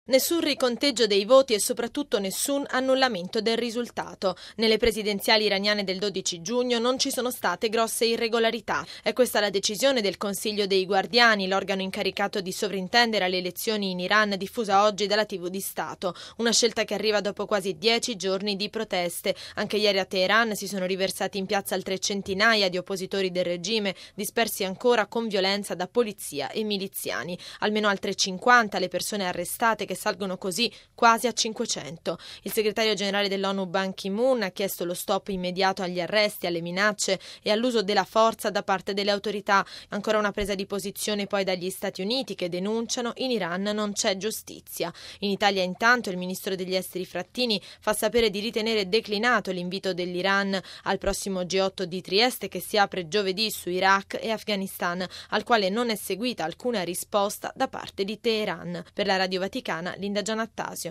Nessun riconteggio dei voti e soprattutto nessun annullamento del risultato. Nelle presidenziali iraniane del 12 giugno non ci sono state grosse irregolarità. È questa la decisione del Consiglio dei Guardiani, l'organo incaricato di sovrintendere alle elezioni in Iran, diffusa oggi dalla TV di Stato. Una scelta che arriva dopo quasi 10 giorni di proteste. Anche ieri a Teheran si sono riversati in piazza altre centinaia di oppositori del regime, dispersi ancora con violenza da polizia e miliziani. Almeno altre 50 le persone arrestate, che salgono così quasi a 500. Il segretario generale dell'ONU Ban Ki-moon ha chiesto lo stop immediato agli arresti, alle minacce e all'uso della forza da parte delle autorità. Ancora una presa di posizione poi dagli Stati Uniti, che denunciano: in Iran non c'è giustizia. In Italia intanto il ministro degli esteri Frattini fa sapere di ritenere declinato l'invito dell'Iran al prossimo G8 di Trieste, che si apre giovedì su Iraq e Afghanistan, al quale non è seguita alcuna risposta da parte di Teheran. Per la Radio Vaticana, Linda Giannattasio.